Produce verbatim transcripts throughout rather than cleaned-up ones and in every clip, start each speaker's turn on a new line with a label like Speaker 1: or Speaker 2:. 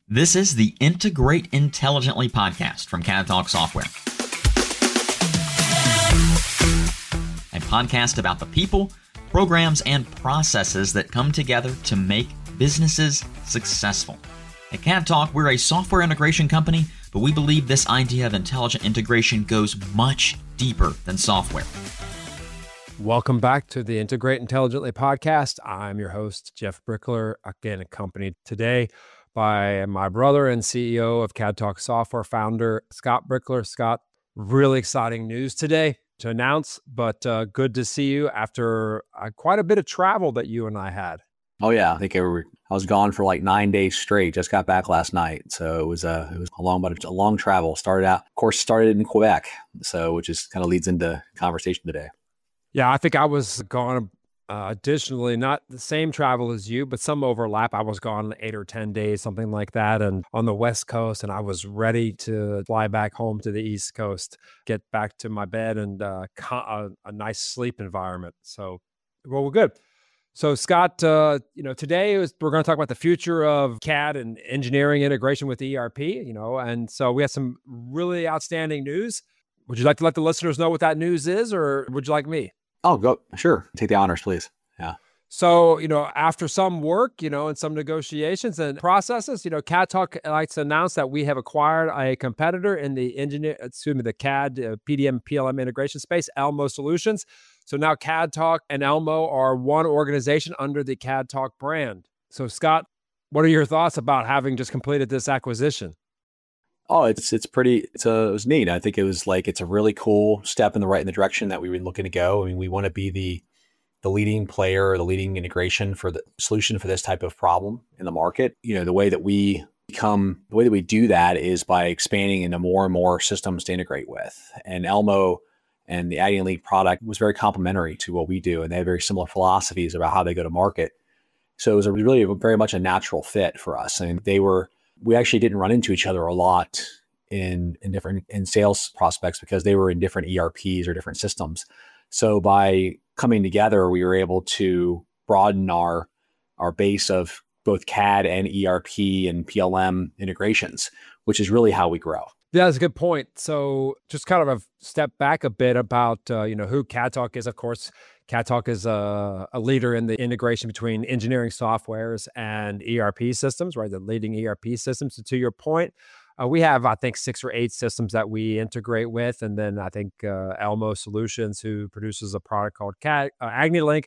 Speaker 1: This is the Integrate Intelligently podcast from CAD-Talk Software, a podcast about the people, programs, and processes that come together to make businesses successful. At CAD-Talk, we're a software integration company, but we believe this idea of intelligent integration goes much deeper than software.
Speaker 2: Welcome back to the Integrate Intelligently podcast. I'm your host, Jeff Brickler, again accompanied today by my brother and C E O of CAD-Talk Software, founder Scott Brickler. Scott, really exciting news today to announce, but uh, good to see you after uh, quite a bit of travel that you and I had.
Speaker 3: Oh yeah, I think I, were, I was gone for like nine days straight. Just got back last night, so it was a it was a long, but a long travel. Started out, of course, started in Quebec, so which is kind of leads into conversation today.
Speaker 2: Yeah, I think I was gone. Uh, additionally, not the same travel as you, but some overlap. I was gone eight or ten days, something like that, and on the West Coast, and I was ready to fly back home to the East Coast, get back to my bed and uh, a, a nice sleep environment. So, well, we're good. So, Scott, uh, you know, today is, we're going to talk about the future of C A D and engineering integration with E R P. You know, and so we have some really outstanding news. Would you like to let the listeners know what that news is, or would you like me?
Speaker 3: Oh, go. Sure. Take the honors, please. Yeah.
Speaker 2: So, you know, after some work, you know, and some negotiations and processes, you know, CAD-Talk likes to announce that we have acquired a competitor in the engineer, excuse me, the C A D, uh, P D M, P L M integration space, Elmo Solutions. So now CAD-Talk and Elmo are one organization under the CAD-Talk brand. So, Scott, what are your thoughts about having just completed this acquisition?
Speaker 3: Oh, it's it's pretty. It's a, it was neat. I think it was like it's a really cool step in the right in the direction that we were looking to go. I mean, we want to be the the leading player, or the leading integration for the solution for this type of problem in the market. You know, the way that we become, the way that we do that is by expanding into more and more systems to integrate with. And Elmo and the AgniLink product was very complementary to what we do, and they have very similar philosophies about how they go to market. So it was a really very much a natural fit for us. And they were. We actually didn't run into each other a lot in in different in sales prospects because they were in different E R Ps or different systems. So by coming together, we were able to broaden our our base of both C A D and E R P and P L M integrations, which is really how we grow.
Speaker 2: Yeah, that's a good point. So just kind of a step back a bit about, uh, you know, who CAD-Talk is. Of course, CAD-Talk is a, a leader in the integration between engineering softwares and E R P systems, right? The leading E R P systems. So to your point, uh, we have, I think, six or eight systems that we integrate with. And then I think uh, Elmo Solutions, who produces a product called C A D, uh, AgniLink,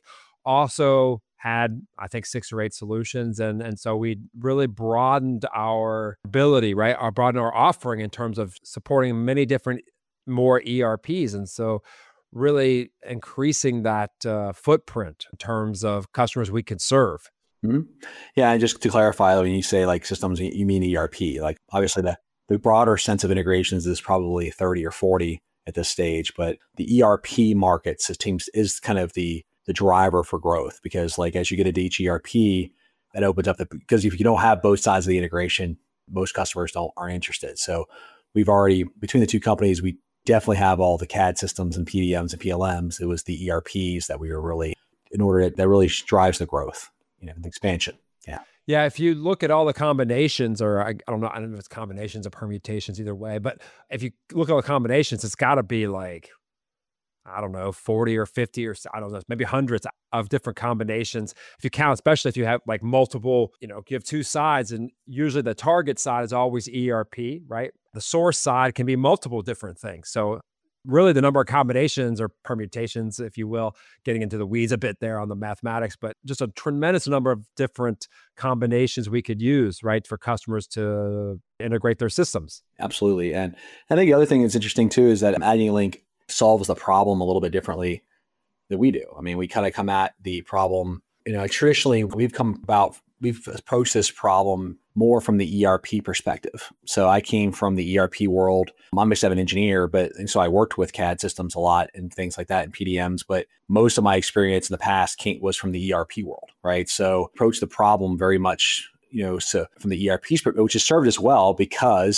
Speaker 2: also had, I think, six or eight solutions. And, and so we really broadened our ability, right? Our broadened our offering in terms of supporting many different more E R Ps. And so really increasing that uh, footprint in terms of customers we can serve.
Speaker 3: Mm-hmm. Yeah, and just to clarify, when you say like systems, you mean E R P. Like obviously the, the broader sense of integrations is probably thirty or forty at this stage, but the E R P market systems is kind of the the driver for growth, because like as you get into each E R P, that opens up the, because if you don't have both sides of the integration, most customers don't aren't interested. So we've already, between the two companies, we definitely have all the C A D systems and P D Ms and P L Ms. It was the E R Ps that we were really, in order to, that really drives the growth, you know, the expansion. Yeah.
Speaker 2: Yeah. If you look at all the combinations, or I, I don't know, I don't know if it's combinations or permutations either way, but if you look at all the combinations, it's got to be like, I don't know, forty or fifty or I don't know, maybe hundreds of different combinations. If you count, especially if you have like multiple, you know, you have two sides, and usually the target side is always E R P, right? The source side can be multiple different things. So really the number of combinations or permutations, if you will, getting into the weeds a bit there on the mathematics, but just a tremendous number of different combinations we could use, right, for customers to integrate their systems.
Speaker 3: Absolutely. And I think the other thing that's interesting too is that AgniLink solves the problem a little bit differently than we do. I mean, we kind of come at the problem, you know, traditionally we've come about, we've approached this problem more from the E R P perspective. So I came from the E R P world. I'm a seven engineer, but and so I worked with C A D systems a lot and things like that and P D Ms, but most of my experience in the past came, was from the E R P world, right? So approach the problem very much, you know, so from the E R P perspective, which has served us well because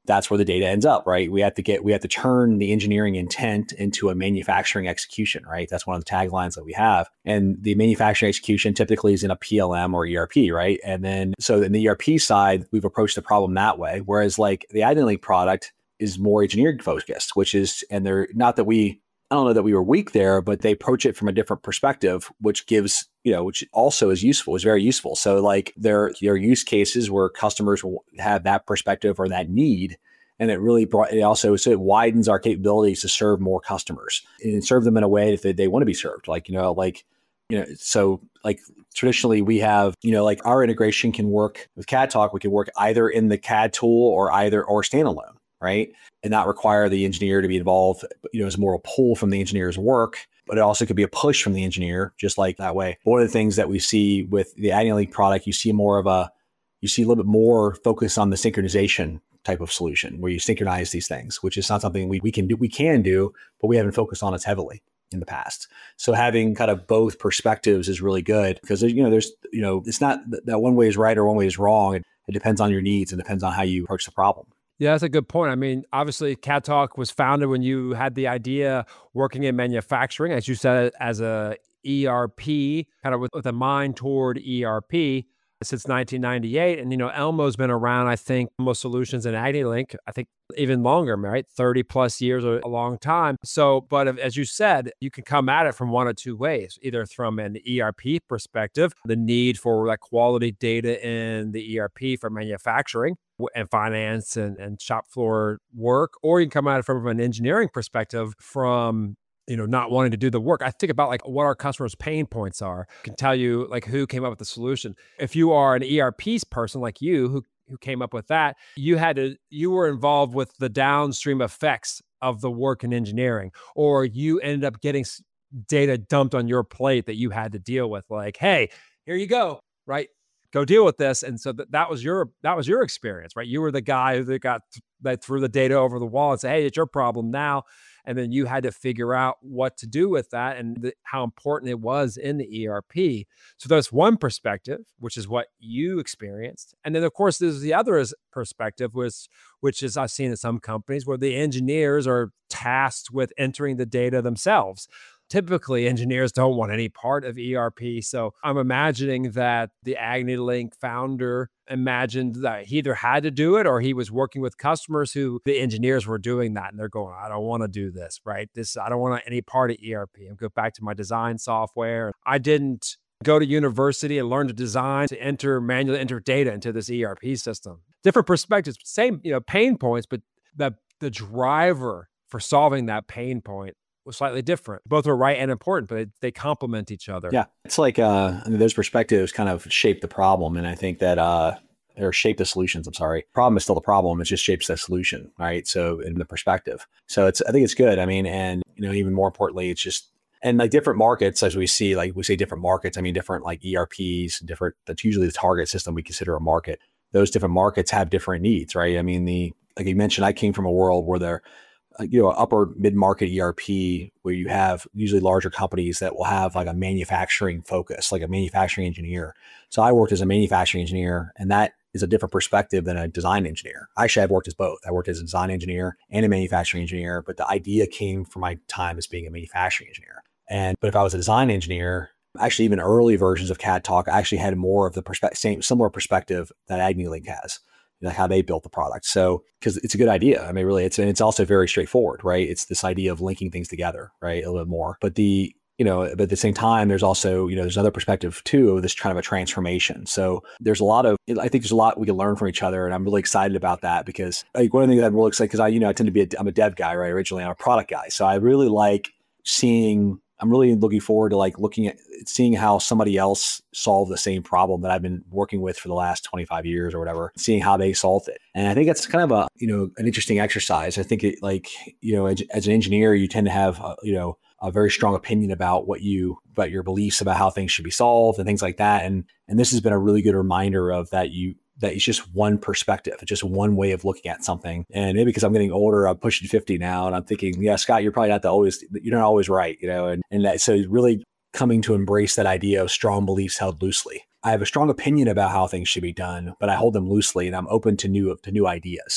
Speaker 3: that's where the data ends up, right? We have to get, we have to turn the engineering intent into a manufacturing execution, right? That's one of the taglines that we have. And the manufacturing execution typically is in a P L M or E R P, right? And then, so in the E R P side, we've approached the problem that way. Whereas like the AgniLink product is more engineering focused, which is, and they're not that we, I don't know that we were weak there, but they approach it from a different perspective, which gives, you know, which also is useful, is very useful. So like there, there are use cases where customers will have that perspective or that need. And it really brought, it also, so it widens our capabilities to serve more customers and serve them in a way that they, they want to be served. Like, you know, like, you know, so like traditionally we have, you know, like our integration can work with CADTalk. We can work either in the C A D tool or either, or standalone, right? And not require the engineer to be involved, you know, as more a pull from the engineer's work, but it also could be a push from the engineer, just like that way. One of the things that we see with the AgniLink product, you see more of a, you see a little bit more focus on the synchronization type of solution where you synchronize these things, which is not something we, we can do, we can do, but we haven't focused on it heavily in the past. So having kind of both perspectives is really good because, you know, there's, you know, it's not that one way is right or one way is wrong. It, it depends on your needs and depends on how you approach the problem.
Speaker 2: Yeah, that's a good point. I mean, obviously, CADTalk was founded when you had the idea working in manufacturing, as you said, as a E R P, kind of with, with a mind toward E R P since nineteen ninety-eight. And, you know, Elmo's been around, I think, most solutions in AgniLink, I think even longer, right? thirty plus years, or a long time. So, but if, as you said, you can come at it from one of two ways, either from an E R P perspective, the need for like quality data in the E R P for manufacturing and finance and, and shop floor work, or you can come at it from an engineering perspective from, you know, not wanting to do the work. I think about like what our customers' pain points are. I can tell you like who came up with the solution. If you are an E R P person like you, who who came up with that, you had to, you were involved with the downstream effects of the work in engineering, or you ended up getting data dumped on your plate that you had to deal with. Like, hey, here you go, right? Go deal with this. And so that, that was your, that was your experience, right? You were the guy that got, that threw the data over the wall and said, hey, it's your problem now. And then you had to figure out what to do with that and the, how important it was in the E R P. So there's one perspective, which is what you experienced. And then of course, there's the other perspective, which, which is I've seen in some companies where the engineers are tasked with entering the data themselves. Typically, engineers don't want any part of E R P. So I'm imagining that the AgniLink founder imagined that he either had to do it or he was working with customers who the engineers were doing that. And they're going, I don't want to do this, right? This, I don't want any part of E R P. And go back to my design software. I didn't go to university and learn to design to enter, manually enter data into this E R P system. Different perspectives, same, you know, pain points, but the, the driver for solving that pain point was slightly different. Both are right and important, but they, they complement each other.
Speaker 3: Yeah. It's like, uh, I mean, those perspectives kind of shape the problem. And I think that, uh, or shape the solutions. I'm sorry. Problem is still the problem. It just shapes the solution. Right. So in the perspective. So it's, I think it's good. I mean, and, you know, even more importantly, it's just, and like different markets, as we see, like we say different markets, I mean, different like E R Ps, different, that's usually the target system we consider a market. Those different markets have different needs, right? I mean, the, like you mentioned, I came from a world where there, you know, upper mid-market E R P where you have usually larger companies that will have like a manufacturing focus, like a manufacturing engineer. So I worked as a manufacturing engineer, and that is a different perspective than a design engineer. Actually, I've worked as both. I worked as a design engineer and a manufacturing engineer, but the idea came from my time as being a manufacturing engineer. And, but if I was a design engineer, actually even early versions of CADTalk, I actually had more of the perspe- same, similar perspective that AgniLink has. Like how they built the product. So, because it's a good idea. I mean, really, it's, and it's also very straightforward, right? It's this idea of linking things together, right? A little bit more, but the, you know, but at the same time, there's also, you know, there's another perspective too, of this kind of a transformation. So there's a lot of, I think there's a lot we can learn from each other. And I'm really excited about that because like one of the things I'm really excited, because I, you know, I tend to be, a, I'm a dev guy, right? Originally, I'm a product guy. So I really like seeing, I'm really looking forward to like looking at seeing how somebody else solved the same problem that I've been working with for the last twenty-five years or whatever, seeing how they solved it. And I think that's kind of a, you know, an interesting exercise. I think it like, you know, as, as an engineer, you tend to have, uh, you know, a very strong opinion about what you, about your beliefs about how things should be solved and things like that. And, and this has been a really good reminder of that you, that it's just one perspective. It's just one way of looking at something. And maybe because I'm getting older, I'm pushing fifty now, and I'm thinking, yeah, Scott, you're probably not the always, you're not always right, you know, and, and that, so really coming to embrace that idea of strong beliefs held loosely. I have a strong opinion about how things should be done, but I hold them loosely and I'm open to new, to new ideas.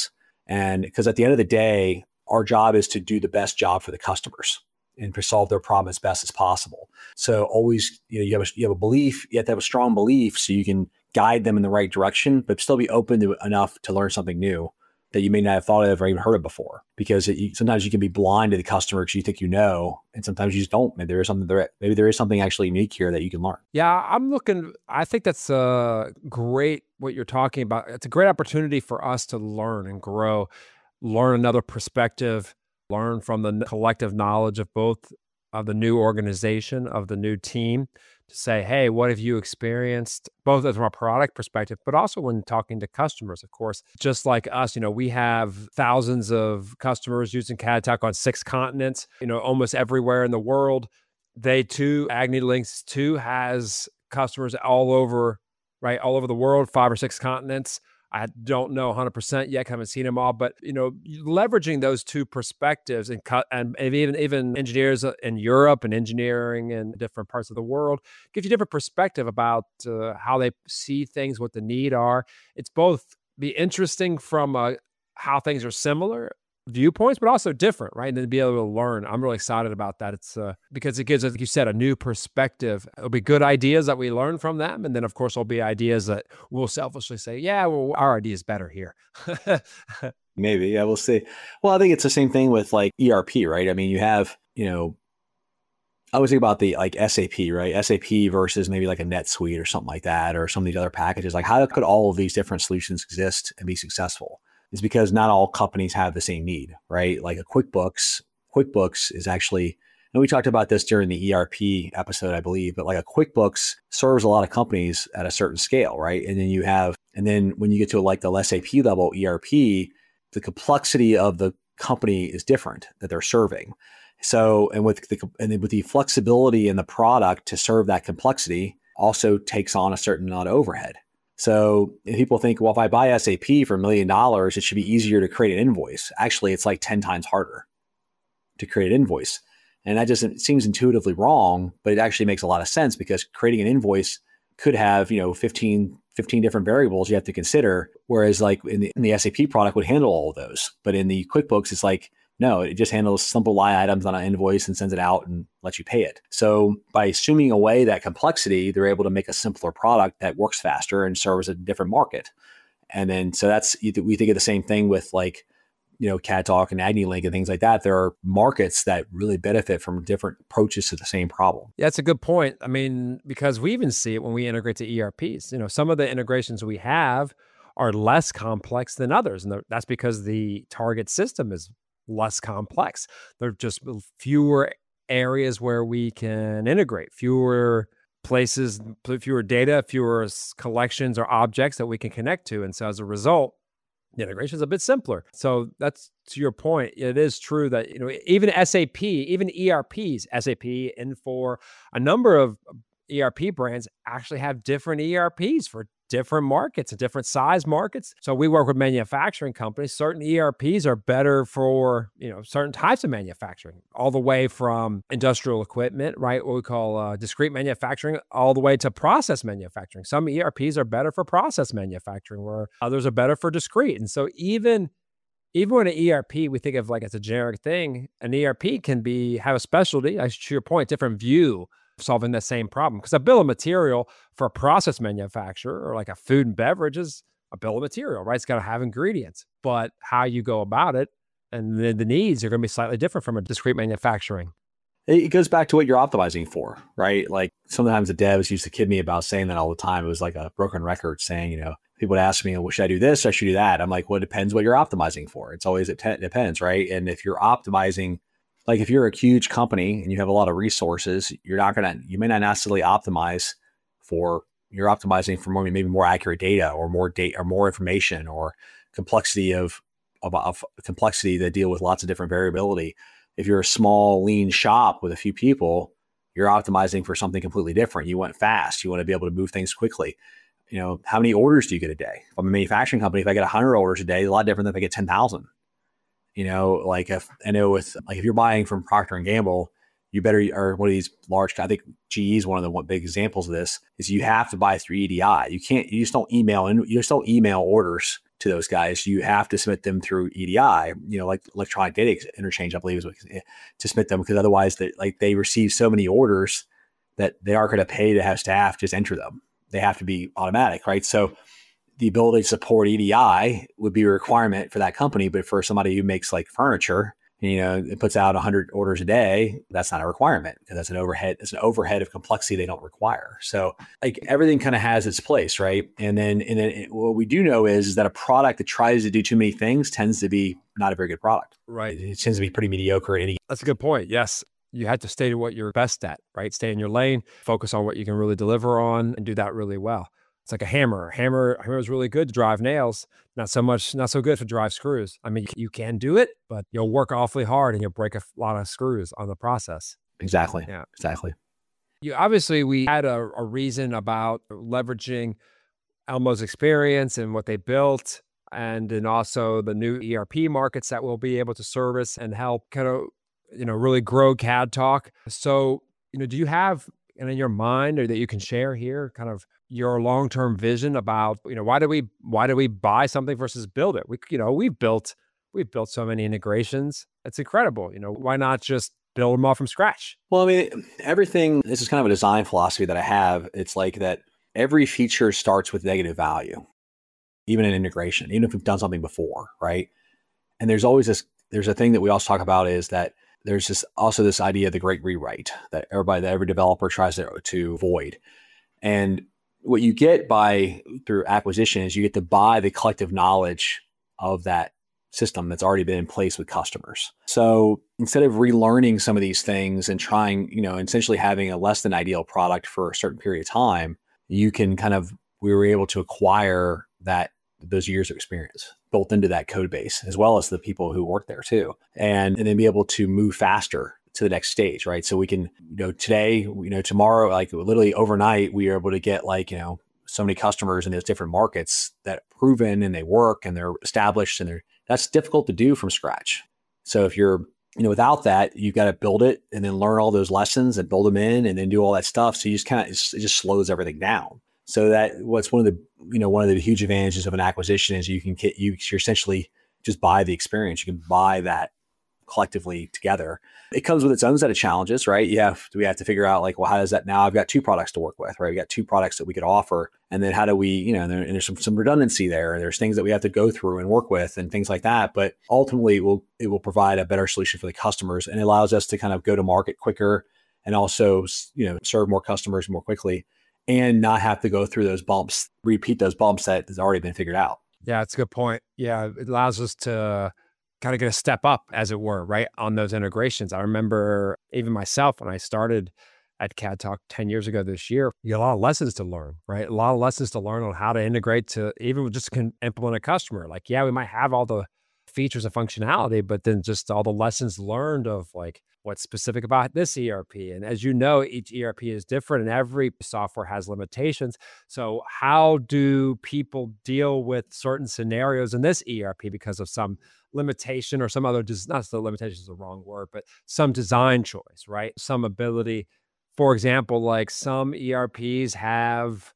Speaker 3: And because at the end of the day, our job is to do the best job for the customers and to solve their problem as best as possible. So always, you know, you have a, you have a belief, you have to have a strong belief so you can guide them in the right direction, but still be open to enough to learn something new that you may not have thought of or even heard of before. Because it, you, sometimes you can be blind to the customer because you think you know, and sometimes you just don't. Maybe there is something there. Maybe there is something actually unique here that you can learn.
Speaker 2: Yeah, I'm looking. I think that's uh, great what you're talking about. It's a great opportunity for us to learn and grow, learn another perspective, learn from the collective knowledge of both of the new organization, of the new team, to say, hey, what have you experienced, both from a product perspective, but also when talking to customers, of course. Just like us, you know, we have thousands of customers using CADTalk on six continents, you know, almost everywhere in the world. They too, AgniLinks too, has customers all over, right, all over the world, five or six continents. I don't know one hundred percent yet, haven't seen them all, but you know, leveraging those two perspectives and cut, and even even engineers in Europe and engineering in different parts of the world gives you different perspective about uh, how they see things, what the need are. It's both be interesting from uh, how things are similar viewpoints, but also different, right? And then be able to learn. I'm really excited about that. It's uh, because it gives, like you said, a new perspective. It'll be good ideas that we learn from them. And then of course, there'll be ideas that we'll selfishly say, yeah, well, our idea is better here.
Speaker 3: Maybe, yeah, we'll see. Well, I think it's the same thing with like E R P, right? I mean, you have, you know, I always think about the like S A P, right? S A P versus maybe like a NetSuite or something like that, or some of these other packages. Like how could all of these different solutions exist and be successful? Is because not all companies have the same need, right? Like a QuickBooks, QuickBooks is actually, and we talked about this during the E R P episode, I believe, but like a QuickBooks serves a lot of companies at a certain scale, right? And then you have, and then when you get to like the S A P level E R P, the complexity of the company is different that they're serving. So, and with the, and then with the flexibility in the product to serve that complexity also takes on a certain amount of overhead. So if people think, well, if I buy S A P for a million dollars, it should be easier to create an invoice. Actually, it's like ten times harder to create an invoice. And that just it seems intuitively wrong, but it actually makes a lot of sense because creating an invoice could have, you know, fifteen, fifteen different variables you have to consider. Whereas like in the, in the S A P product would handle all of those. But in the QuickBooks, it's like, no, it just handles simple line items on an invoice and sends it out and lets you pay it. So by assuming away that complexity, they're able to make a simpler product that works faster and serves a different market. And then, so that's, we think of the same thing with like, you know, CADTalk and AgniLink and things like that. There are markets that really benefit from different approaches to the same problem.
Speaker 2: Yeah, that's a good point. I mean, because we even see it when we integrate to E R Ps. You know, some of the integrations we have are less complex than others. And that's because the target system is less complex. There are just fewer areas where we can integrate, fewer places, fewer data, fewer collections or objects that we can connect to. And so as a result, the integration is a bit simpler. So that's to your point. It is true that, you know, even S A P, even E R Ps, S A P, Infor, a number of E R P brands actually have different E R Ps for different markets and different size markets. So we work with manufacturing companies. Certain E R Ps are better for, you know, certain types of manufacturing, all the way from industrial equipment, right? What we call uh, discrete manufacturing, all the way to process manufacturing. Some E R Ps are better for process manufacturing, where others are better for discrete. And so even Even when an E R P, we think of like as a generic thing, an E R P can be have a specialty, I to your point, different view solving the same problem. Because a bill of material for a process manufacturer or like a food and beverage is a bill of material, right? It's got to have ingredients, but how you go about it and the, the needs are going to be slightly different from a discrete manufacturing.
Speaker 3: It goes back to what you're optimizing for, right? Like sometimes the devs used to kid me about saying that all the time. It was like a broken record saying, you know, people would ask me, well, should I do this? Or should I do that? I'm like, well, it depends what you're optimizing for. It's always, it te- depends, right? And if you're optimizing, like if you're a huge company and you have a lot of resources, you're not going to, you may not necessarily optimize for, you're optimizing for more, maybe more accurate data or more data or more information or complexity of, of, of complexity that deal with lots of different variability. If you're a small, lean shop with a few people, you're optimizing for something completely different. You want fast. You want to be able to move things quickly. You know, how many orders do you get a day? If I'm a manufacturing company, if I get one hundred orders a day, it's a lot different than if I get ten thousand. You know, like if I know with like if you're buying from Procter and Gamble, you better, or one of these large, I think G E is one of the one big examples of this, is you have to buy through E D I. You can't, you just don't email and you just don't email orders to those guys, you have to submit them through E D I, you know, like electronic data interchange, I believe is what, to submit them, because otherwise they, like they receive so many orders that they aren't going to pay to have staff just enter them. They have to be automatic, right? So the ability to support E D I would be a requirement for that company, but for somebody who makes like furniture, you know, it puts out one hundred orders a day, that's not a requirement because that's an overhead. It's an overhead of complexity they don't require. So like everything kind of has its place, right? And then, and then it, what we do know is, is that a product that tries to do too many things tends to be not a very good product.
Speaker 2: Right.
Speaker 3: It, it tends to be pretty mediocre. Any-
Speaker 2: That's a good point. Yes. You had to stay to what you're best at, right? Stay in your lane, focus on what you can really deliver on, and do that really well. It's like a hammer. Hammer, hammer is really good to drive nails. Not so much, not so good for drive screws. I mean, you can do it, but you'll work awfully hard and you'll break a lot of screws on the process.
Speaker 3: Exactly.
Speaker 2: Yeah.
Speaker 3: Exactly.
Speaker 2: You obviously, we had a, a reason about leveraging Elmo's experience and what they built, and then also the new E R P markets that we'll be able to service and help kind of, you know, really grow C A D Talk. So, you know, do you have and in your mind, or that you can share here, kind of your long-term vision about, you know, why do we why do we buy something versus build it? We, you know, we've built we've built so many integrations. It's incredible. You know, why not just build them all from scratch?
Speaker 3: Well, I mean, everything. This is kind of a design philosophy that I have. It's like that every feature starts with negative value, even in integration, even if we've done something before, right? And there's always this. There's a thing that we also talk about is that there's this also this idea of the great rewrite that everybody, that every developer tries to, to avoid. And what you get by through acquisition is you get to buy the collective knowledge of that system that's already been in place with customers. So instead of relearning some of these things and trying, you know, essentially having a less than ideal product for a certain period of time, you can kind of, we were able to acquire that those years of experience built into that code base, as well as the people who work there too. And, and then be able to move faster to the next stage, right? So we can, you know, today, you know, tomorrow, like literally overnight, we are able to get like, you know, so many customers in those different markets that are proven and they work and they're established, and they're, that's difficult to do from scratch. So if you're, you know, without that, you've got to build it and then learn all those lessons and build them in and then do all that stuff. So you just kind of, it just slows everything down. So that what's one of the, you know, one of the huge advantages of an acquisition is you can get, you you're essentially just buy the experience. You can buy that collectively together. It comes with its own set of challenges, right? You have, we have to figure out like, well, how does that, now I've got two products to work with, right? We got two products that we could offer. And then how do we, you know, and, there, and there's some, some redundancy there. There's things that we have to go through and work with and things like that. But ultimately it will, it will provide a better solution for the customers, and it allows us to kind of go to market quicker and also, you know, serve more customers more quickly and not have to go through those bumps, repeat those bumps that has already been figured out.
Speaker 2: Yeah, it's a good point. Yeah, it allows us to kind of get a step up, as it were, right, on those integrations. I remember even myself when I started at C A D Talk ten years ago this year, you get a lot of lessons to learn, right? A lot of lessons to learn on how to integrate to even just can implement a customer. Like, yeah, we might have all the features and functionality, but then just all the lessons learned of like what's specific about this E R P. And as you know, each E R P is different and every software has limitations. So how do people deal with certain scenarios in this E R P because of some limitation or some other, not the limitation is the wrong word, but some design choice, right? Some ability. For example, like some E R Ps have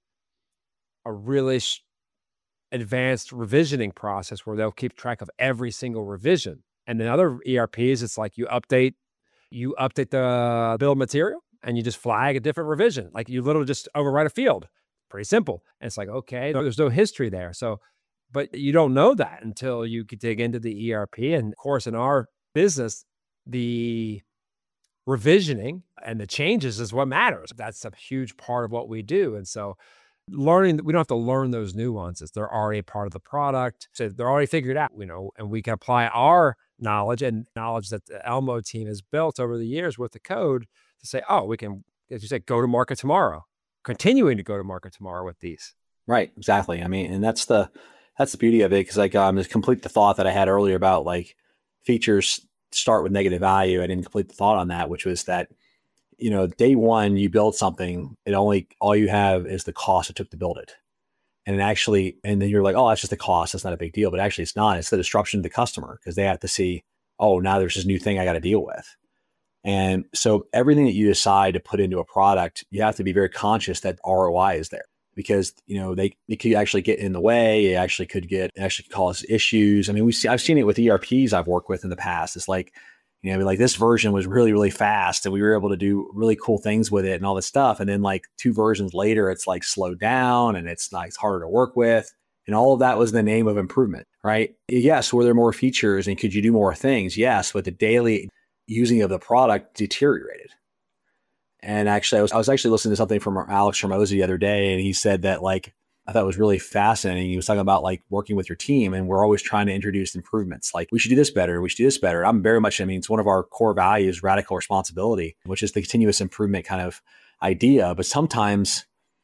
Speaker 2: a really sh- advanced revisioning process where they'll keep track of every single revision. And in other E R Ps, it's like you update, you update the bill of material and you just flag a different revision. Like you literally just overwrite a field. Pretty simple. And it's like, okay, there's no history there. So, but you don't know that until you could dig into the E R P. And of course, in our business, the revisioning and the changes is what matters. That's a huge part of what we do. And so learning, we don't have to learn those nuances. They're already part of the product. So they're already figured out, you know, and we can apply our knowledge and knowledge that the Elmo team has built over the years with the code to say, oh, we can, as you said, go to market tomorrow, continuing to go to market tomorrow with these.
Speaker 3: Right. Exactly. I mean, and that's the, that's the beauty of it. Cause like, um, to complete the thought that I had earlier about like features start with negative value. I didn't complete the thought on that, which was that, you know, day one, you build something, it only, all you have is the cost it took to build it. And it actually, and then you're like, oh, that's just the cost. That's not a big deal. But actually it's not. It's the disruption to the customer because they have to see, oh, now there's this new thing I got to deal with. And so everything that you decide to put into a product, you have to be very conscious that R O I is there. because, you know, they, it could actually get in the way. It actually could get, it actually cause issues. I mean, we see, I've seen it with E R Ps I've worked with in the past. It's like, you know, like this version was really, really fast and we were able to do really cool things with it and all this stuff. And then like two versions later, it's like slowed down and it's like, it's harder to work with. And all of that was in the name of improvement, right? Yes. Were there more features and could you do more things? Yes. But the daily using of the product deteriorated. And actually, I was, I was actually listening to something from Alex Hormozi the other day, and he said that, like, I thought it was really fascinating. He was talking about like working with your team, and we're always trying to introduce improvements. Like, we should do this better. We should do this better. I'm very much, I mean, it's one of our core values, radical responsibility, which is the continuous improvement kind of idea. But sometimes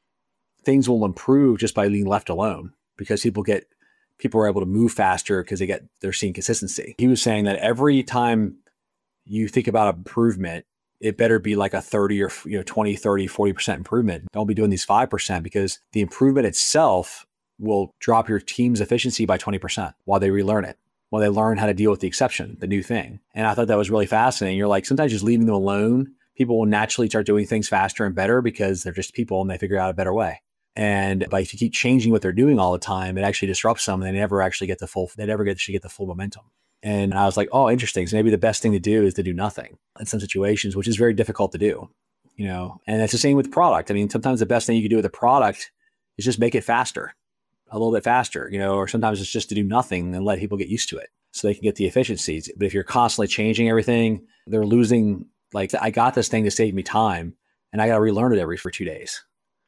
Speaker 3: things will improve just by being left alone because people get, people are able to move faster because they get, they're seeing consistency. He was saying that every time you think about improvement, it better be like a thirty or, you know, twenty, thirty, forty percent improvement. Don't be doing these five percent because the improvement itself will drop your team's efficiency by twenty percent while they relearn it, while they learn how to deal with the exception, the new thing. And I thought that was really fascinating. You're like, sometimes just leaving them alone, people will naturally start doing things faster and better because they're just people and they figure out a better way. And but if you keep changing what they're doing all the time, it actually disrupts them. And they never actually get the full, they never get to get the full momentum. And I was like, oh, interesting. So maybe the best thing to do is to do nothing in some situations, which is very difficult to do, you know, and it's the same with product. I mean, sometimes the best thing you can do with a product is just make it faster, a little bit faster, you know, or sometimes it's just to do nothing and let people get used to it so they can get the efficiencies. But if you're constantly changing everything, they're losing, like, I got this thing to save me time and I got to relearn it every for two days.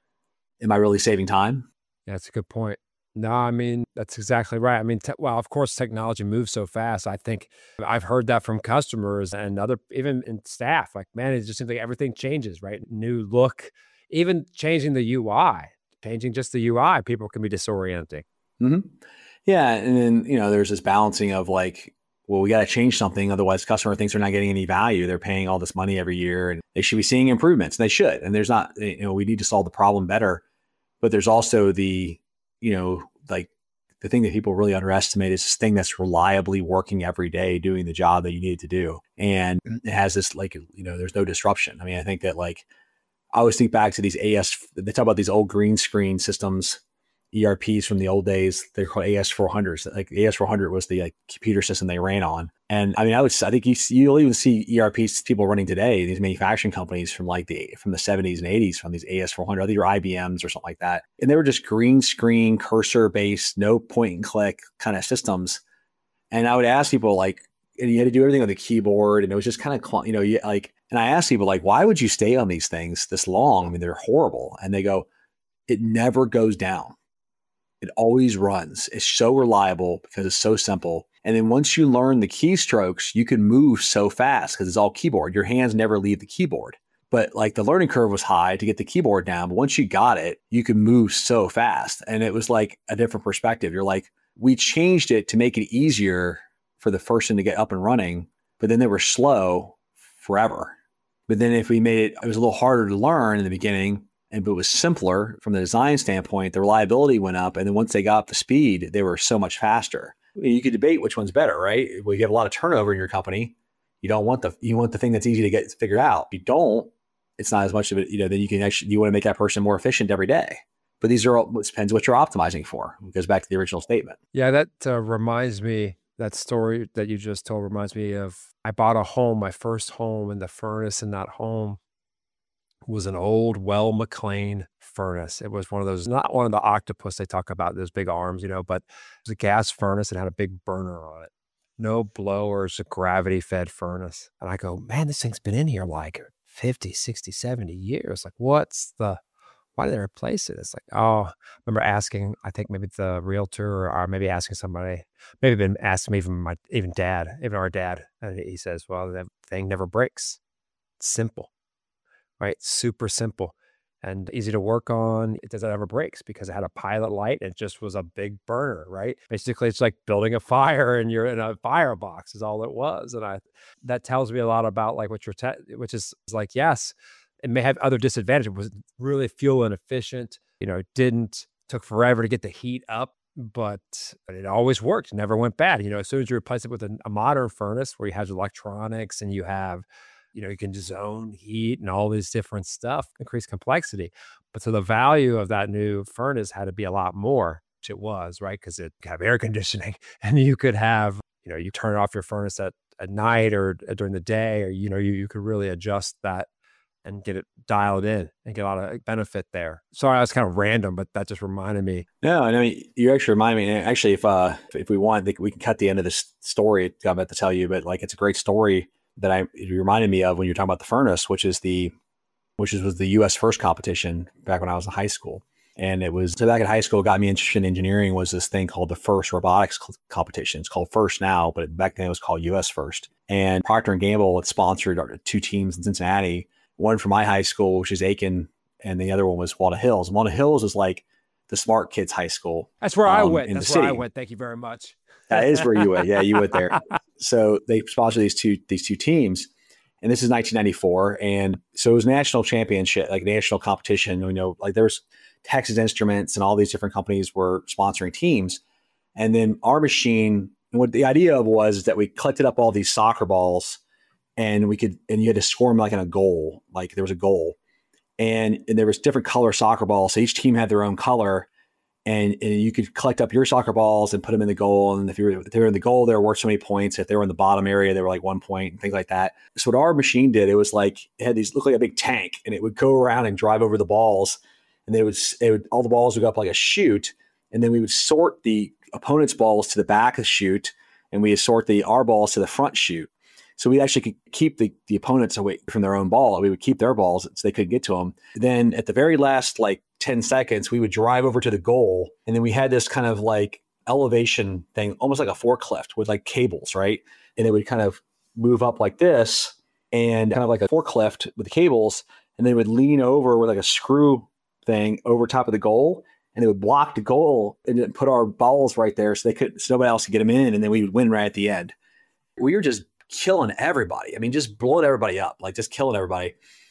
Speaker 3: Am I really saving time?
Speaker 2: Yeah, that's a good point. No, I mean, that's exactly right. I mean, te- well, of course, technology moves so fast. I think I've heard that from customers and other, even in staff, like, man, it just seems like everything changes, right? New look, even changing the U I, changing just the U I, people can be disorienting.
Speaker 3: Mm-hmm. Yeah. And then, you know, there's this balancing of like, well, we got to change something. Otherwise, the customer thinks they're not getting any value. They're paying all this money every year and they should be seeing improvements. And they should. And there's not, you know, we need to solve the problem better. But there's also the, you know, like the thing that people really underestimate is this thing that's reliably working every day, doing the job that you need to do. And it has this, like, you know, there's no disruption. I mean, I think that, like, I always think back to these A S, they talk about these old green screen systems, E R Ps from the old days. They're called A S four hundreds. Like A S four hundred was the like, computer system they ran on. And I mean, I would, I think you see, you'll even see E R Ps people running today, these manufacturing companies from like the, from the seventies and eighties, from these A S four hundred, either I B Ms or something like that. And they were just green screen, cursor based, no point and click kind of systems. And I would ask people, like, and you had to do everything on the keyboard and it was just kind of, you know, you, like, and I asked people, like, why would you stay on these things this long? I mean, they're horrible. And they go, it never goes down. It always runs. It's so reliable because it's so simple. And then once you learn the keystrokes, you can move so fast because it's all keyboard. Your hands never leave the keyboard. But like the learning curve was high to get the keyboard down. But once you got it, you can move so fast. And it was like a different perspective. You're like, we changed it to make it easier for the person to get up and running, but then they were slow forever. But then if we made it, it was a little harder to learn in the beginning, and but it was simpler from the design standpoint, the reliability went up. And then once they got up to speed, they were so much faster. I mean, you could debate which one's better, right? Well, you have a lot of turnover in your company. You don't want the, you want the thing that's easy to get figured out. If you don't, it's not as much of it, you know, then you can actually, you want to make that person more efficient every day. But these are all, it depends what you're optimizing for. It goes back to the original statement.
Speaker 2: Yeah, that uh, reminds me, that story that you just told reminds me of, I bought a home, my first home, and the furnace in that home was an old Well McLean furnace. It was one of those, not one of the octopus they talk about, those big arms, you know, but it was a gas furnace and had a big burner on it. No blowers, a gravity fed furnace. And I go, man, this thing's been in here like fifty, sixty, seventy years. Like, what's the, why did they replace it? It's like, oh, I remember asking, I think maybe the realtor or maybe asking somebody, maybe been asking me, even my, even dad, even our dad. And he says, well, that thing never breaks. It's simple, right? Super simple and easy to work on. It doesn't ever breaks because it had a pilot light and it just was a big burner, right? Basically, it's like building a fire and you're in a firebox is all it was. And I, that tells me a lot about like what you're, te- which is like, yes, it may have other disadvantages. It was really fuel inefficient. You know, it didn't, took forever to get the heat up, but it always worked. It never went bad. You know, as soon as you replace it with a, a modern furnace where you have electronics and you have, you know, you can zone heat and all these different stuff, increase complexity. But so the value of that new furnace had to be a lot more, which it was, right? Because it could have air conditioning and you could have, you know, you turn off your furnace at, at night or during the day, or, you know, you, you could really adjust that and get it dialed in and get a lot of benefit there. Sorry, that's kind of random, but that just reminded me.
Speaker 3: No, I mean, you actually remind me. Actually, if uh, if we want, we can cut the end of this story I'm about to tell you. But like, it's a great story that I it reminded me of when you're talking about the furnace, which is the, which is was the U S FIRST competition back when I was in high school. And it was, so back in high school, got me interested in engineering was this thing called the FIRST robotics competition. It's called FIRST now, but back then it was called U S FIRST. And Procter and Gamble had sponsored two teams in Cincinnati. One from my high school, which is Aiken, and the other one was Walnut Hills. Walnut Hills is like the smart kids' high school.
Speaker 2: That's where um, I went.
Speaker 3: In
Speaker 2: That's
Speaker 3: the
Speaker 2: where
Speaker 3: city.
Speaker 2: I went. Thank you very much.
Speaker 3: That is where you went. Yeah, you went there. So they sponsored these two these two teams, and this is nineteen ninety-four, and so it was national championship, like national competition. You know, like there's Texas Instruments and all these different companies were sponsoring teams, and then our machine. And what the idea of was is that we collected up all these soccer balls. And we could, and you had to score them like in a goal, like there was a goal, and, and there was different color soccer balls. So each team had their own color, and, and you could collect up your soccer balls and put them in the goal. And if you were, if they were in the goal, they were worth so many points. If they were in the bottom area, they were like one point and things like that. So what our machine did, it was like, it had these, looked like a big tank, and it would go around and drive over the balls. And they would, it would, all the balls would go up like a chute. And then we would sort the opponent's balls to the back of the chute, and we would sort the, our balls to the front chute. So we actually could keep the, the opponents away from their own ball. We would keep their balls so they couldn't get to them. Then at the very last like ten seconds, we would drive over to the goal. And then we had this kind of like elevation thing, almost like a forklift with like cables, right? And it would kind of move up like this and kind of like a forklift with the cables. And they would lean over with like a screw thing over top of the goal. And they would block the goal and then put our balls right there so they could, so nobody else could get them in. And then we would win right at the end. We were just killing everybody. I mean, just blowing everybody up, like just killing everybody.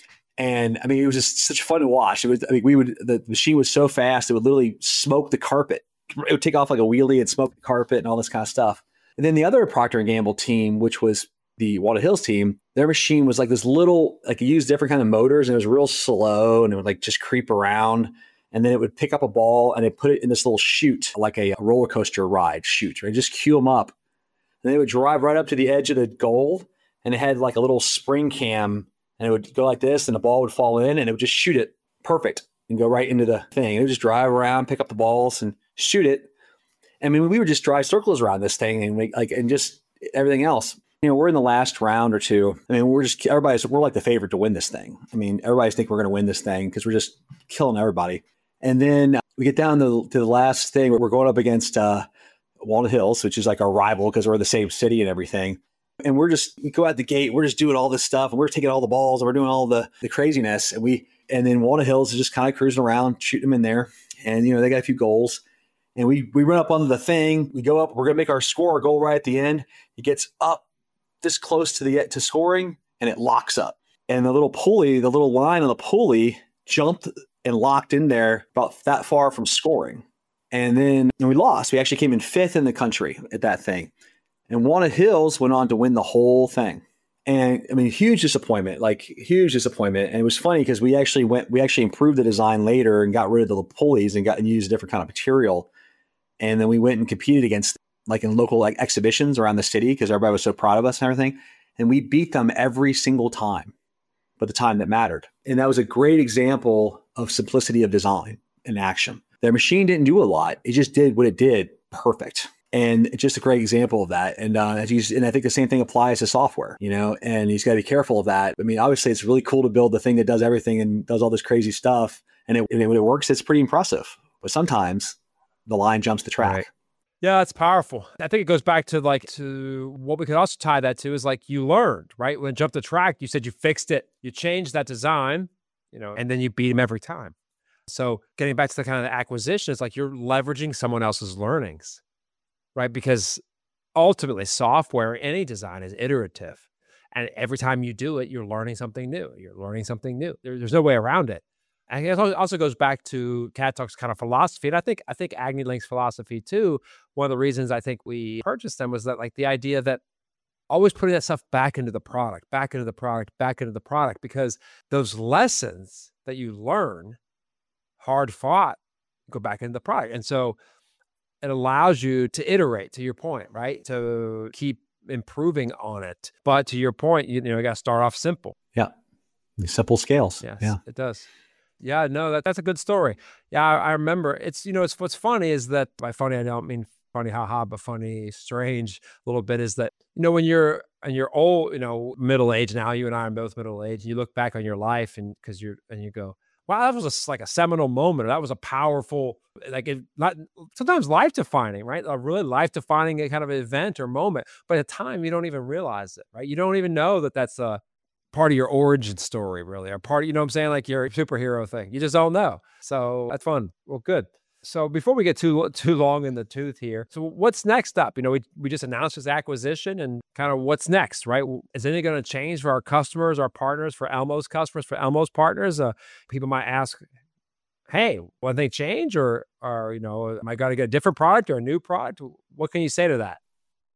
Speaker 3: And I mean, it was just such fun to watch. It was, I mean, we would, the machine was so fast, it would literally smoke the carpet. It would take off like a wheelie and smoke the carpet and all this kind of stuff. And then the other Procter and Gamble team, which was the Walnut Hills team, their machine was like this little, like it used different kind of motors, and it was real slow, and it would like just creep around. And then it would pick up a ball and it put it in this little chute, like a roller coaster ride chute, right? Just cue them up. And they would drive right up to the edge of the goal, and it had like a little spring cam, and it would go like this, and the ball would fall in, and it would just shoot it perfect and go right into the thing. And it would just drive around, pick up the balls, and shoot it. I mean, we would just drive circles around this thing and make like, and just everything else. You know, we're in the last round or two. I mean, we're just, everybody's, we're like the favorite to win this thing. I mean, everybody's think we're going to win this thing because we're just killing everybody. And then we get down to, to the last thing where we're going up against, uh, Walnut Hills, which is like our rival because we're in the same city and everything. And we're just, we go out the gate, we're just doing all this stuff, and we're taking all the balls, and we're doing all the, the craziness. And we, and then Walnut Hills is just kind of cruising around, shooting them in there. And, you know, they got a few goals. And we, we run up onto the thing, we go up, we're going to make our score, our goal right at the end. It gets up this close to the, to scoring, and it locks up. And the little pulley, the little line on the pulley jumped and locked in there about that far from scoring. And then and we lost. We actually came in fifth in the country at that thing. And Walnut Hills went on to win the whole thing. And I mean, huge disappointment, like huge disappointment. And it was funny because we actually went, we actually improved the design later and got rid of the pulleys and got and used a different kind of material. And then we went and competed against like in local like exhibitions around the city because everybody was so proud of us and everything. And we beat them every single time, but the time that mattered. And that was a great example of simplicity of design in action. Their machine didn't do a lot. It just did what it did perfect. And it's just a great example of that. And uh, as you, and I think the same thing applies to software, you know, and he's got to be careful of that. I mean, obviously it's really cool to build the thing that does everything and does all this crazy stuff. And, it, and when it works, it's pretty impressive. But sometimes the line jumps the track.
Speaker 2: Right. Yeah, it's powerful. I think it goes back to like to what we could also tie that to is like you learned, right? When it jumped the track, you said you fixed it, you changed that design, you know, and then you beat him every time. So getting back to the kind of the acquisition, it's like you're leveraging someone else's learnings, right? Because ultimately software, any design is iterative. And every time you do it, you're learning something new. You're learning something new. There, there's no way around it. And it also goes back to CADtalk's kind of philosophy. And I think I think AgniLink's philosophy too. One of the reasons I think we purchased them was that like the idea that always putting that stuff back into the product, back into the product, back into the product, because those lessons that you learn, hard fought, go back into the product. And so it allows you to iterate, to your point, right? To keep improving on it. But to your point, you, you know, you got to start off simple.
Speaker 3: Yeah. Simple scales.
Speaker 2: Yes,
Speaker 3: yeah.
Speaker 2: It does. Yeah, no, that, that's a good story. Yeah, I, I remember. It's, you know, it's what's funny is that, by funny, I don't mean funny, haha, but funny, strange a little bit, is that, you know, when you're, and you're old, you know, middle age now, you and I are both middle age, you look back on your life and because you're, and you go, wow, that was a, like a seminal moment. That was a powerful, like it, not sometimes life defining, right? A really life defining kind of event or moment. But at the time, you don't even realize it, right? You don't even know that that's a part of your origin story, really, or part of, you know what I'm saying? Like your superhero thing. You just don't know. So that's fun. Well, good. So before we get too too long in the tooth here, so what's next up? You know, we, we just announced this acquisition, and kind of what's next, right? Is anything going to change for our customers, our partners, for Elmo's customers, for Elmo's partners? Uh, people might ask, hey, will they change, or, or you know, am I going to get a different product or a new product? What can you say to that?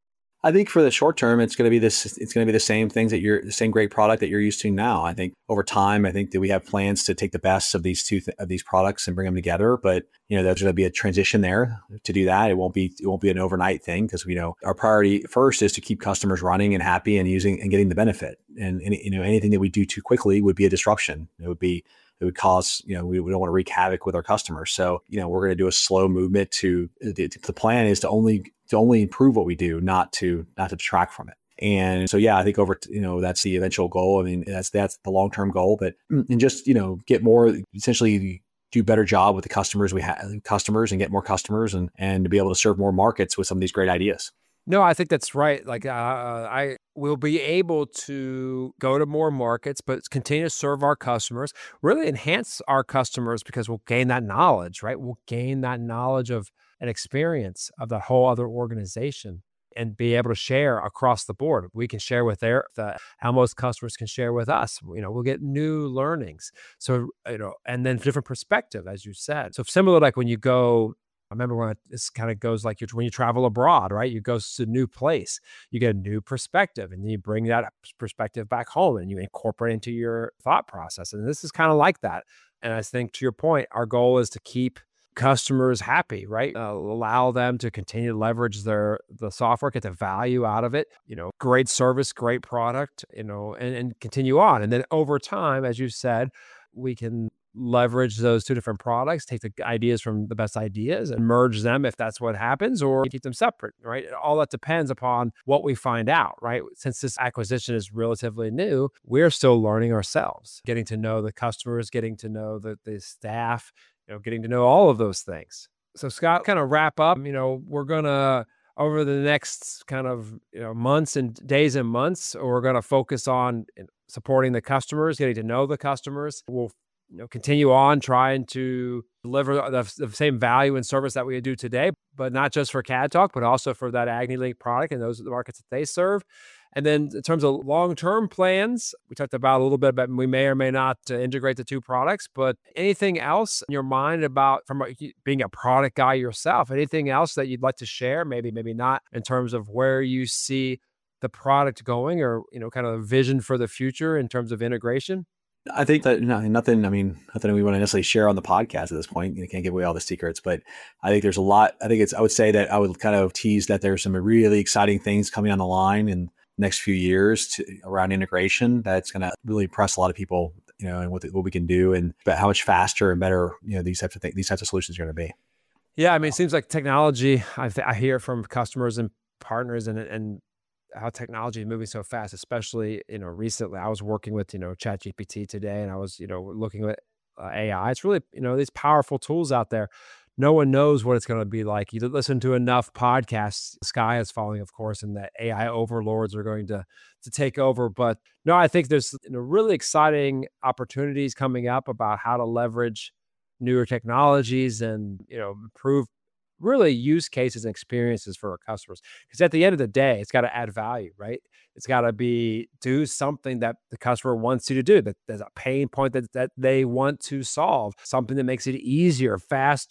Speaker 3: I think for the short term, it's going to be this. It's going to be the same things that you're, the same great product that you're used to now. I think over time, I think that we have plans to take the best of these two th- of these products and bring them together. But you know, there's going to be a transition there to do that. It won't be it won't be an overnight thing, because we know our priority first is to keep customers running and happy and using and getting the benefit. And, and you know, anything that we do too quickly would be a disruption. It would be it would cause, you know, we, we don't want to wreak havoc with our customers. So, you know, we're going to do a slow movement to the, the plan is to only to only improve what we do, not to not to detract from it. And so, yeah, I think over, you know, that's the eventual goal. I mean, that's that's the long term goal, but and just, you know, get more, essentially do a better job with the customers we have, customers, and get more customers, and and to be able to serve more markets with some of these great ideas.
Speaker 2: No, I think that's right. Like uh, I will be able to go to more markets, but continue to serve our customers, really enhance our customers, because we'll gain that knowledge, right? We'll gain that knowledge of an experience of the whole other organization, and be able to share across the board. We can share with their, the, how most customers can share with us. You know, we'll get new learnings. So, you know, and then different perspective, as you said. So similar, like when you go, I remember when this kind of goes like you're, when you travel abroad, right? You go to a new place, you get a new perspective, and then you bring that perspective back home and you incorporate into your thought process. And this is kind of like that. And I think, to your point, our goal is to keep customers happy, right? Uh, allow them to continue to leverage their the software, get the value out of it, you know, great service, great product, you know, and, and continue on. And then over time, as you said, we can leverage those two different products, take the ideas from the best ideas and merge them if that's what happens, or keep them separate, right? All that depends upon what we find out, right? Since this acquisition is relatively new, we're still learning ourselves, getting to know the customers, getting to know the, the staff, you know, getting to know all of those things. So Scott, kind of wrap up, you know, we're going to, over the next kind of, you know, months and days and months, we're going to focus on supporting the customers, getting to know the customers. We'll, you know, continue on trying to deliver the, the same value and service that we do today, but not just for CADtalk, but also for that AgniLink product and those are the markets that they serve. And then in terms of long-term plans, we talked about a little bit about we may or may not uh, integrate the two products, but anything else in your mind about, from a, being a product guy yourself, anything else that you'd like to share, maybe, maybe not, in terms of where you see the product going, or, you know, kind of a vision for the future in terms of integration?
Speaker 3: I think that no, nothing, I mean, nothing we want to necessarily share on the podcast at this point. You can't give away all the secrets, but I think there's a lot. I think it's, I would say that I would kind of tease that there's some really exciting things coming on the line in next few years to, around integration, that's going to really impress a lot of people, you know, and what, the, what we can do, and about how much faster and better, you know, these types of things, these types of solutions are going to be.
Speaker 2: Yeah. I mean, it seems like technology, I, th- I hear from customers and partners, and, and how technology is moving so fast, especially, you know, recently I was working with, you know, ChatGPT today, and I was, you know, looking at uh, A I. It's really, you know, these powerful tools out there. No one knows what it's going to be like. You listen to enough podcasts, the sky is falling, of course, and that A I overlords are going to to take over. But no, I think there's, you know, really exciting opportunities coming up about how to leverage newer technologies and, you know, improve really use cases and experiences for our customers. Because at the end of the day, it's got to add value, right? It's got to be do something that the customer wants you to do, that there's a pain point that, that they want to solve, something that makes it easier, faster,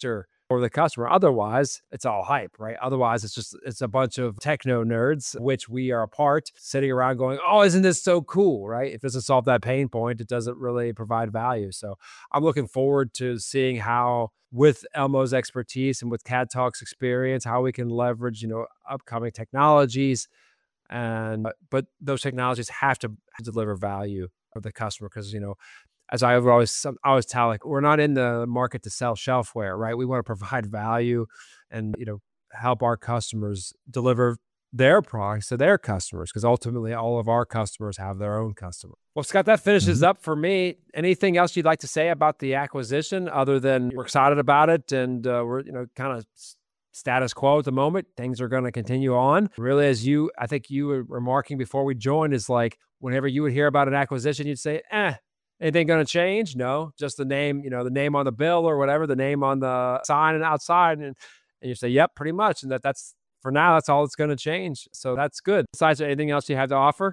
Speaker 2: for the customer. Otherwise, it's all hype, right? Otherwise, it's just, it's a bunch of techno nerds, which we are a part, sitting around going, oh, isn't this so cool, right? If it doesn't solve that pain point, it doesn't really provide value. So I'm looking forward to seeing how, with Elmo's expertise and with CADtalk's experience, how we can leverage, you know, upcoming technologies. And, but those technologies have to deliver value for the customer because, you know, as I always, I always tell, like, we're not in the market to sell shelfware, right? We want to provide value and, you know, help our customers deliver their products to their customers, because ultimately all of our customers have their own customer. Well, Scott, that finishes mm-hmm. up for me. Anything else you'd like to say about the acquisition other than we're excited about it and uh, we're, you know, kind of status quo at the moment. Things are going to continue on. Really, as you, I think you were remarking before we joined, is like whenever you would hear about an acquisition, you'd say, eh, anything going to change? No, just the name, you know, the name on the bill or whatever, the name on the sign and outside. And, and you say, yep, pretty much. And that that's, for now, that's all that's going to change. So that's good. Besides, anything else you have to offer?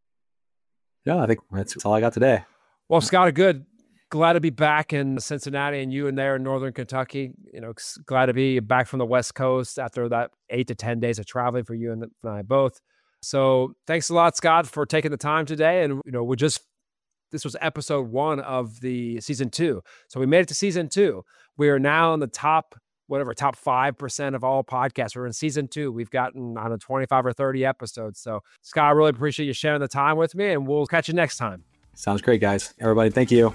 Speaker 3: Yeah, I think that's all I got today.
Speaker 2: Well, Scott, good. Glad to be back in Cincinnati and you and there in Northern Kentucky. You know, glad to be back from the West Coast after that eight to ten days of traveling for you and I both. So thanks a lot, Scott, for taking the time today. And, you know, we just, this was episode one of the season two. So we made it to season two. We are now in the top, whatever, top five percent of all podcasts. We're in season two. We've gotten on a twenty-five or thirty episodes. So Scott, I really appreciate you sharing the time with me, and we'll catch you next time.
Speaker 3: Sounds great, guys. Everybody, thank you.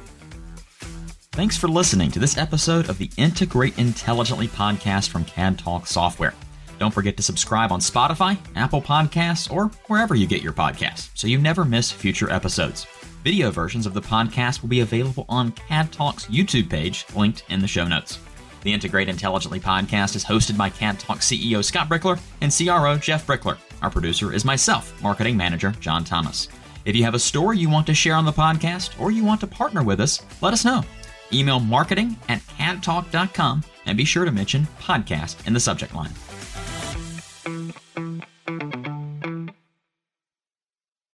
Speaker 1: Thanks for listening to this episode of the Integrate Intelligently podcast from CADtalk Software. Don't forget to subscribe on Spotify, Apple Podcasts, or wherever you get your podcasts so you never miss future episodes. Video versions of the podcast will be available on CADtalk's YouTube page, linked in the show notes. The Integrate Intelligently podcast is hosted by CADtalk C E O Scott Brickler and C R O Jeff Brickler. Our producer is myself, Marketing Manager John Thomas. If you have a story you want to share on the podcast or you want to partner with us, let us know. Email marketing at cadtalk dot com and be sure to mention podcast in the subject line.